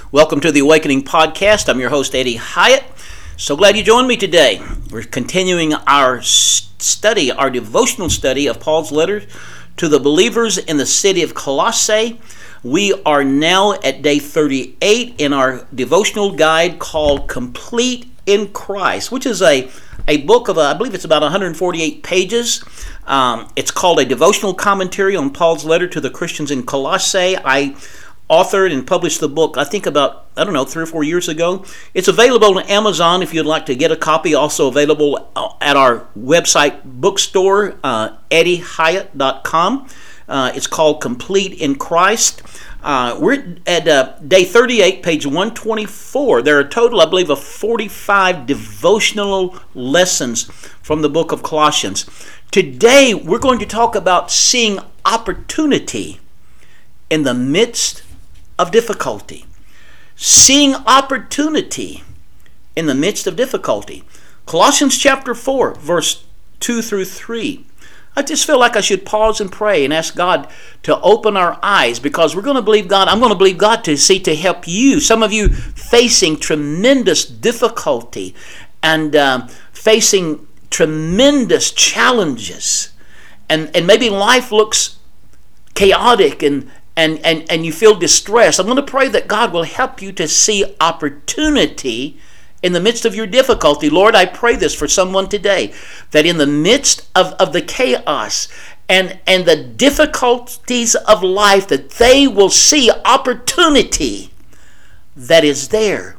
Welcome to the Awakening Podcast. I'm your host, Eddie Hyatt. So glad you joined me today. We're continuing our study, our devotional study of Paul's letter to the believers in the city of Colossae. We are now at day 38 in our devotional guide called Complete in Christ, which is a book of, I believe it's about 148 pages. It's called a devotional commentary on Paul's letter to the Christians in Colossae. I authored and published the book, I think about, 3 or 4 years ago. It's available on Amazon if you'd like to get a copy. Also available at our website bookstore, eddiehyatt.com. It's called Complete in Christ. We're at day 38, page 124. There are a total, I believe, of 45 devotional lessons from the book of Colossians. Today, we're going to talk about seeing opportunity in the midst of difficulty. Seeing opportunity in the midst of difficulty. Colossians chapter 4, verse 2 through 3. I just feel like I should pause and pray and ask God to open our eyes, because we're going to believe God. I'm going to believe God to help you. Some of you facing tremendous difficulty and facing tremendous challenges. And maybe life looks chaotic and you feel distressed. I'm going to pray that God will help you to see opportunity in the midst of your difficulty. Lord, I pray this for someone today, that in the midst of the chaos and the difficulties of life, that they will see opportunity that is there,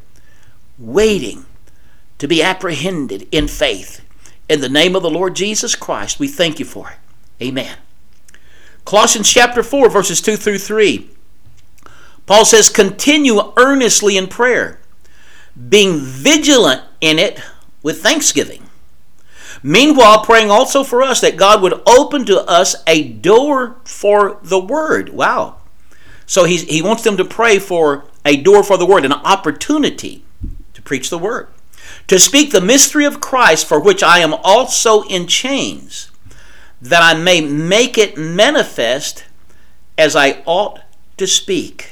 waiting to be apprehended in faith. In the name of the Lord Jesus Christ, we thank you for it. Amen. Colossians chapter 4, verses 2 through 3. Paul says, continue earnestly in prayer, being vigilant in it with thanksgiving. Meanwhile, praying also for us that God would open to us a door for the word. Wow. So he wants them to pray for a door for the word, an opportunity to preach the word. To speak the mystery of Christ, for which I am also in chains, that I may make it manifest as I ought to speak.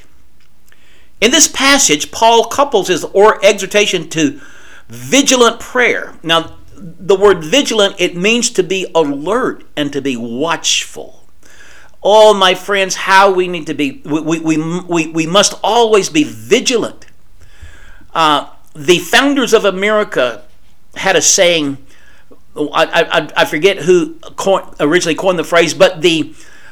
In this passage, Paul couples his exhortation to vigilant prayer. Now, the word vigilant, it means to be alert and to be watchful. Oh, my friends, how we need to be, we must always be vigilant. The founders of America had a saying, I forget who originally coined the phrase, but the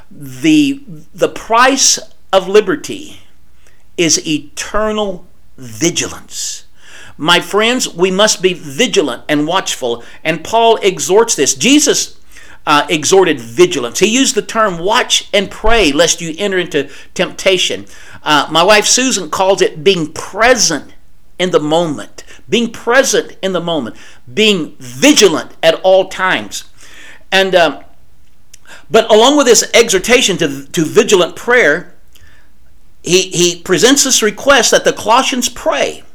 price of liberty is eternal vigilance. My friends, we must be vigilant and watchful, and Paul exhorts this. Jesus exhorted vigilance. He used the term watch and pray lest you enter into temptation. My wife Susan calls it being present in the moment. Being present in the moment. Being vigilant at all times. And but along with this exhortation to vigilant prayer, he presents this request that the Colossians pray.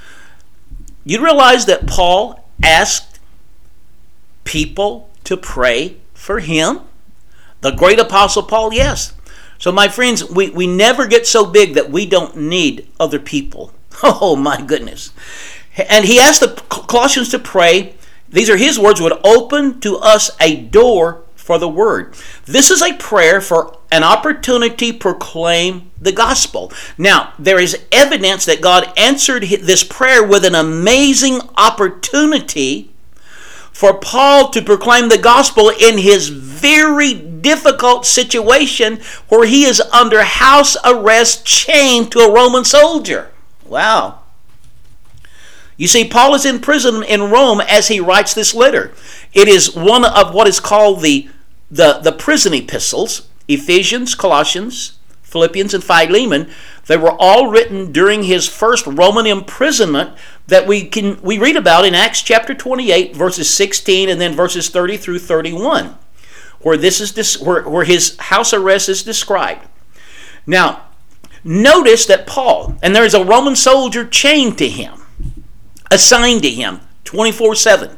You realize that Paul asked people to pray for him? The great apostle Paul, yes. So my friends, we never get so big that we don't need other people. Oh my goodness. And he asked the Colossians to pray, these are his words, would open to us a door for the word. This is a prayer for an opportunity to proclaim the gospel. Now, there is evidence that God answered this prayer with an amazing opportunity for Paul to proclaim the gospel in his very difficult situation where he is under house arrest, chained to a Roman soldier. Wow. You see, Paul is in prison in Rome as he writes this letter. It is one of what is called the prison epistles. Ephesians, Colossians, Philippians, and Philemon. They were all written during his first Roman imprisonment that we read about in Acts chapter 28, verses 16, and then verses 30 through 31, where where his house arrest is described. Now, notice that Paul, and there is a Roman soldier chained to him, assigned to him 24/7.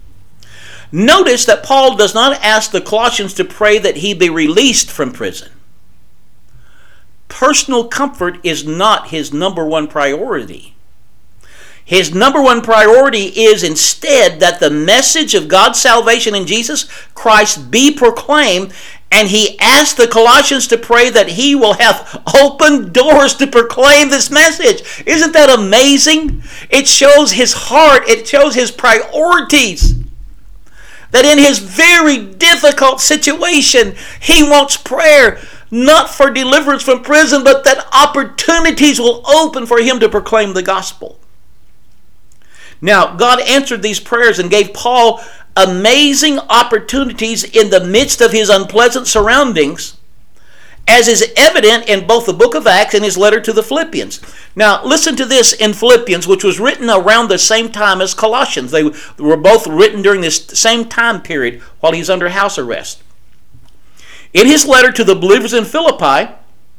Notice that Paul does not ask the Colossians to pray that he be released from prison. personal comfort is not his number one priority. His number one priority is instead that the message of God's salvation in Jesus Christ be proclaimed, and he asked the Colossians to pray that he will have open doors to proclaim this message. Isn't that amazing? It shows his heart. It shows his priorities. That in his very difficult situation, he wants prayer, not for deliverance from prison, but that opportunities will open for him to proclaim the gospel. Now, God answered these prayers and gave Paul amazing opportunities in the midst of his unpleasant surroundings, as is evident in both the book of Acts and his letter to the Philippians. Now, listen to this in Philippians, which was written around the same time as Colossians. They were both written during this same time period while he's under house arrest. In his letter to the believers in Philippi,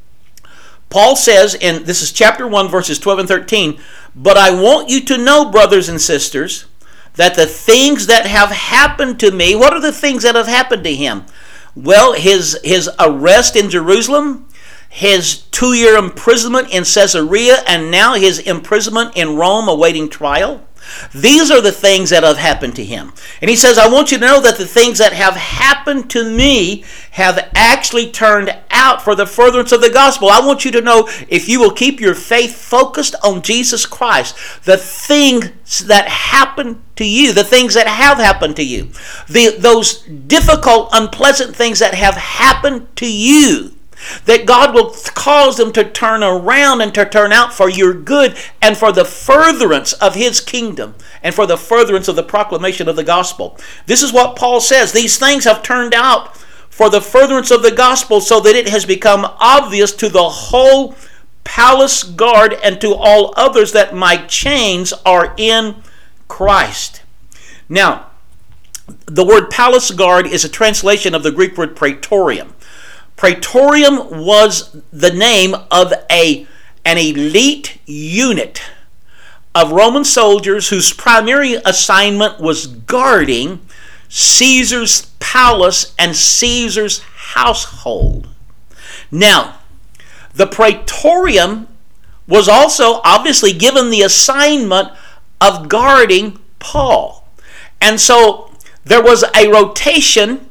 Paul says, and this is chapter 1, verses 12 and 13, "But I want you to know, brothers and sisters, that the things that have happened to me," what are the things that have happened to him? Well, his arrest in Jerusalem, his 2-year imprisonment in Caesarea, and now his imprisonment in Rome awaiting trial. These are the things that have happened to him. And he says, I want you to know that the things that have happened to me have actually turned out for the furtherance of the gospel. I want you to know, if you will keep your faith focused on Jesus Christ, the things that happen to you, the things that have happened to you, those difficult, unpleasant things that have happened to you, that God will cause them to turn around and to turn out for your good and for the furtherance of his kingdom and for the furtherance of the proclamation of the gospel. This is what Paul says. These things have turned out for the furtherance of the gospel, so that it has become obvious to the whole palace guard and to all others that my chains are in Christ. Now, the word palace guard is a translation of the Greek word praetorium. Praetorium was the name of an elite unit of Roman soldiers whose primary assignment was guarding Caesar's palace and Caesar's household. Now, the praetorium was also obviously given the assignment of guarding Paul. And so there was a rotation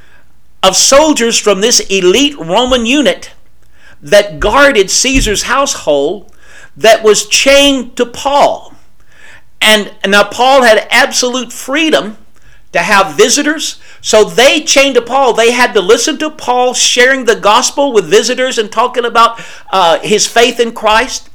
of soldiers from this elite Roman unit that guarded Caesar's household that was chained to Paul. And now Paul had absolute freedom to have visitors, so they chained to Paul. They had to listen to Paul sharing the gospel with visitors and talking about his faith in Christ.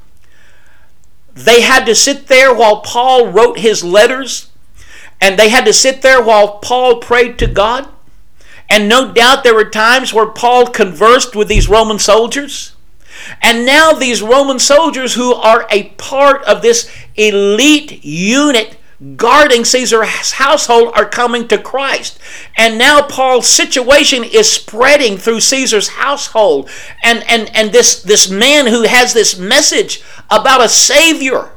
They had to sit there while Paul wrote his letters, and they had to sit there while Paul prayed to God. And no doubt there were times where Paul conversed with these Roman soldiers. And now these Roman soldiers, who are a part of this elite unit guarding Caesar's household, are coming to Christ. And now Paul's situation is spreading through Caesar's household. And this man who has this message about a Savior.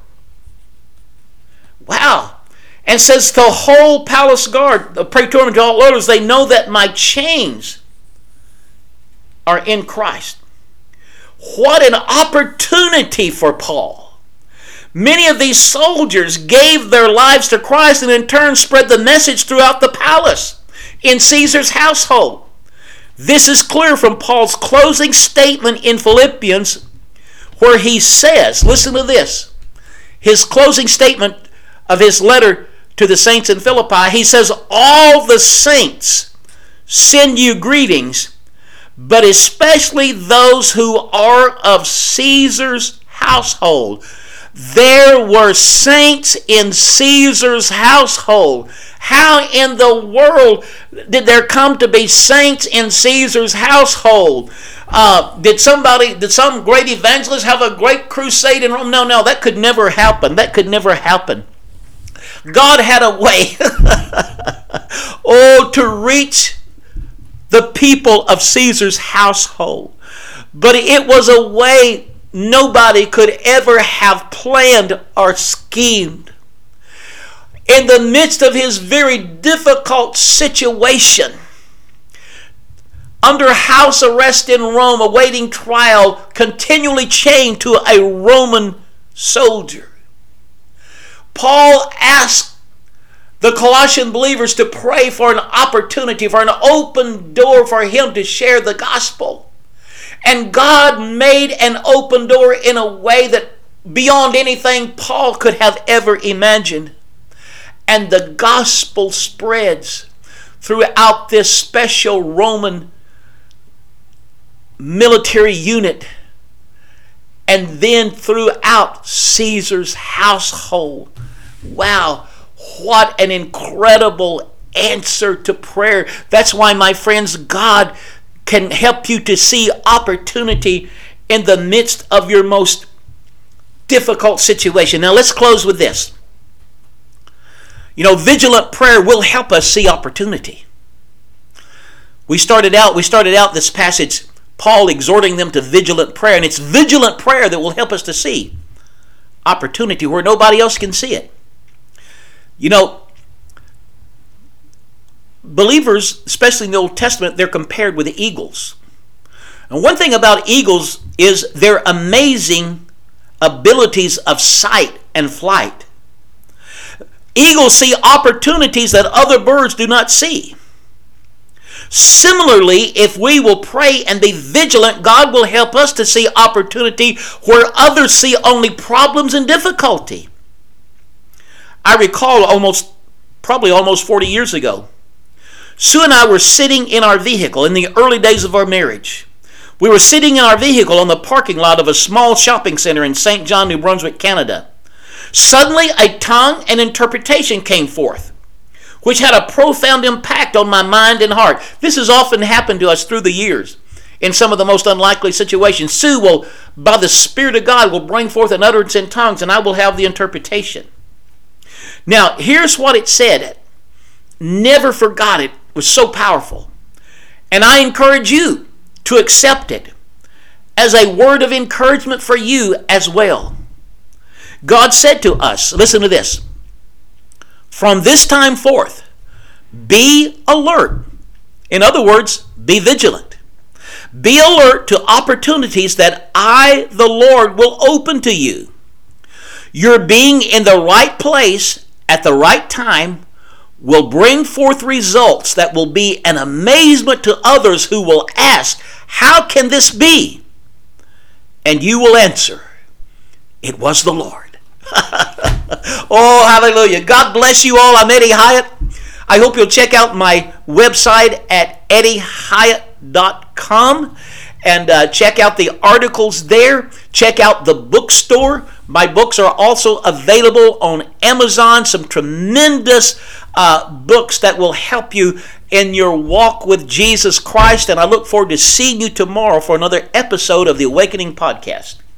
Wow. And says the whole palace guard, the praetorian to all others, they know that my chains are in Christ. What an opportunity for Paul. Many of these soldiers gave their lives to Christ and in turn spread the message throughout the palace in Caesar's household. This is clear from Paul's closing statement in Philippians, where he says, listen to this, his closing statement of his letter to the saints in Philippi. He says, all the saints send you greetings, but especially those who are of Caesar's household. There were saints in Caesar's household. How in the world did there come to be saints in Caesar's household? Did some great evangelist have a great crusade in Rome? No, that could never happen. That could never happen. God had a way to reach the people of Caesar's household. But it was a way nobody could ever have planned or schemed. In the midst of his very difficult situation, under house arrest in Rome, awaiting trial, continually chained to a Roman soldier. Paul asked the Colossian believers to pray for an opportunity, for an open door for him to share the gospel. And God made an open door in a way that beyond anything Paul could have ever imagined. And the gospel spreads throughout this special Roman military unit, and then throughout Caesar's household. Wow, what an incredible answer to prayer. That's why, my friends, God can help you to see opportunity in the midst of your most difficult situation. Now let's close with this. Vigilant prayer will help us see opportunity. We started out this passage, Paul exhorting them to vigilant prayer, and it's vigilant prayer that will help us to see opportunity where nobody else can see it. Believers, especially in the Old Testament, they're compared with eagles. And one thing about eagles is their amazing abilities of sight and flight. Eagles see opportunities that other birds do not see. Similarly, if we will pray and be vigilant, God will help us to see opportunity where others see only problems and difficulty. I recall probably almost 40 years ago, Sue and I were sitting in our vehicle in the early days of our marriage. We were sitting in our vehicle on the parking lot of a small shopping center in St. John, New Brunswick, Canada. Suddenly, a tongue and interpretation came forth, which had a profound impact on my mind and heart. This has often happened to us through the years in some of the most unlikely situations. Sue will, by the Spirit of God, will bring forth an utterance in tongues, and I will have the interpretation. Now, here's what it said. Never forgot it. It was so powerful. And I encourage you to accept it as a word of encouragement for you as well. God said to us, listen to this, from this time forth, be alert. In other words, be vigilant. Be alert to opportunities that I, the Lord, will open to you. Your being in the right place at the right time will bring forth results that will be an amazement to others who will ask, how can this be? And you will answer, it was the Lord. Oh, hallelujah. God bless you all. I'm Eddie Hyatt. I hope you'll check out my website at eddieHyatt.com and check out the articles there. Check out the bookstore. My books are also available on Amazon. Some tremendous books that will help you in your walk with Jesus Christ. And I look forward to seeing you tomorrow for another episode of the Awakening Podcast.